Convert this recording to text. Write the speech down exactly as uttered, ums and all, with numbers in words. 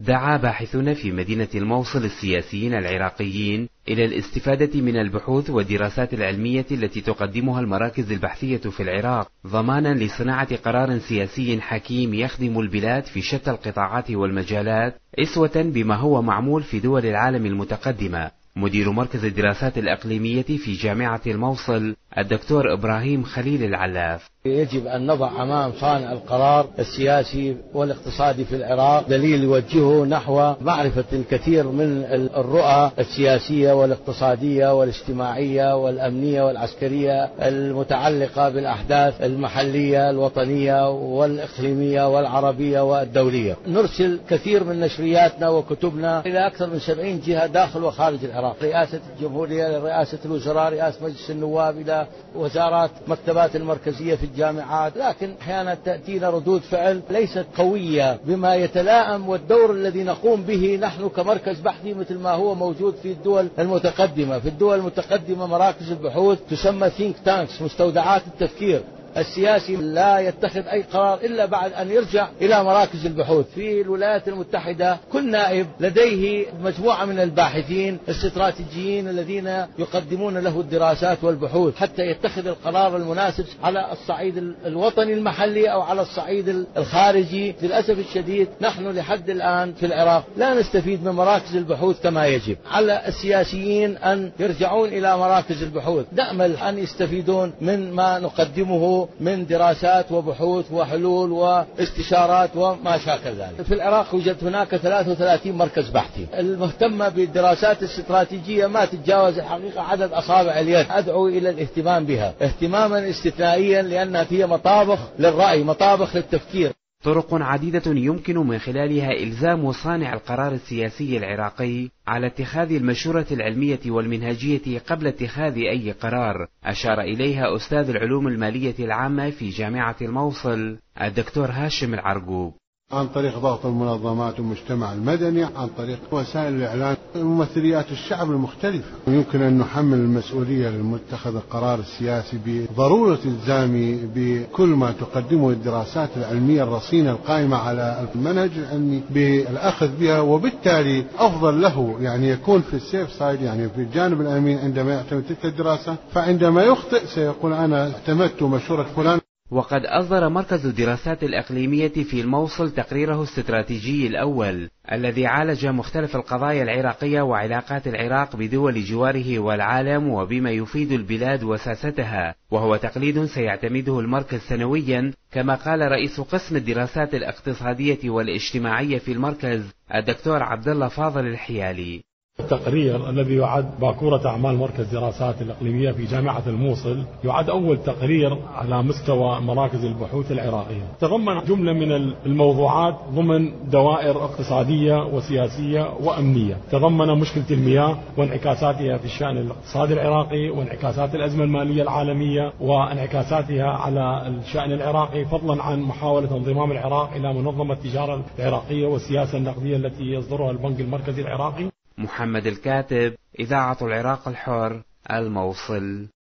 دعا باحثون في مدينة الموصل السياسيين العراقيين إلى الاستفادة من البحوث والدراسات العلمية التي تقدمها المراكز البحثية في العراق ضمانا لصناعة قرار سياسي حكيم يخدم البلاد في شتى القطاعات والمجالات، أسوة بما هو معمول في دول العالم المتقدمة. مدير مركز الدراسات الإقليمية في جامعة الموصل الدكتور إبراهيم خليل العلاف: يجب أن نضع أمام صانع القرار السياسي والاقتصادي في العراق دليل يوجهه نحو معرفة الكثير من الرؤى السياسية والاقتصادية والاجتماعية والأمنية والعسكرية المتعلقة بالأحداث المحلية الوطنية والإقليمية والعربية والدولية. نرسل كثير من نشرياتنا وكتبنا إلى أكثر من سبعين جهة داخل وخارج العراق، رئاسة الجمهورية، رئاسة الوزراء، رئاسة مجلس النواب، إلى وزارات، مكتبات المركزية في الجامعات، لكن أحيانا تأتينا ردود فعل ليست قوية بما يتلائم والدور الذي نقوم به نحن كمركز بحثي مثل ما هو موجود في الدول المتقدمة. في الدول المتقدمة مراكز البحوث تسمى think tanks، مستودعات التفكير السياسي، لا يتخذ أي قرار إلا بعد أن يرجع إلى مراكز البحوث. في الولايات المتحدة كل نائب لديه مجموعة من الباحثين الاستراتيجيين الذين يقدمون له الدراسات والبحوث حتى يتخذ القرار المناسب على الصعيد الوطني المحلي أو على الصعيد الخارجي. للأسف الشديد نحن لحد الآن في العراق لا نستفيد من مراكز البحوث كما يجب. على السياسيين أن يرجعون إلى مراكز البحوث، نأمل أن يستفيدون من ما نقدمه من دراسات وبحوث وحلول واستشارات وما شاكل ذلك. في العراق يوجد هناك ثلاثة وثلاثين مركز بحثي المهتمة بالدراسات الاستراتيجية ما تتجاوز الحقيقة عدد أصابع اليد. أدعو إلى الاهتمام بها اهتماما استثنائيا لأنها هي مطابخ للرأي، مطابخ للتفكير. طرق عديدة يمكن من خلالها إلزام صانع القرار السياسي العراقي على اتخاذ المشورة العلمية والمنهجية قبل اتخاذ أي قرار، أشار إليها أستاذ العلوم المالية العامة في جامعة الموصل الدكتور هاشم العرقوب: عن طريق ضغط المنظمات والمجتمع المدني، عن طريق وسائل الإعلام، ممثليات الشعب المختلفة. يمكن أن نحمل المسؤولية للمتخذ القرار السياسي بضرورة الزامي بكل ما تقدمه الدراسات العلمية الرصينة القائمة على المنهج العلمي بالأخذ بها، وبالتالي أفضل له يعني يكون في السيف سايد، يعني في الجانب الأمين عندما يعتمد تلك الدراسة، فعندما يخطئ سيقول أنا اعتمدت مشورة فلان. وقد أصدر مركز الدراسات الإقليمية في الموصل تقريره الاستراتيجي الأول الذي عالج مختلف القضايا العراقية وعلاقات العراق بدول جواره والعالم وبما يفيد البلاد وساستها، وهو تقليد سيعتمده المركز سنويا، كما قال رئيس قسم الدراسات الاقتصادية والاجتماعية في المركز الدكتور عبد الله فاضل الحيالي. التقرير الذي يعد باكورة أعمال مركز دراسات الإقليمية في جامعة الموصل يعد أول تقرير على مستوى مراكز البحوث العراقية. تضمن جملة من الموضوعات ضمن دوائر اقتصادية وسياسية وأمنية. تضمن مشكلة المياه وانعكاساتها في الشأن الاقتصادي العراقي، وانعكاسات الأزمة المالية العالمية، وانعكاساتها على الشأن العراقي، فضلا عن محاولة انضمام العراق إلى منظمة التجارة العراقية والسياسة النقدية التي يصدرها البنك المركزي العراقي. محمد الكاتب، إذاعة العراق الحر، الموصل.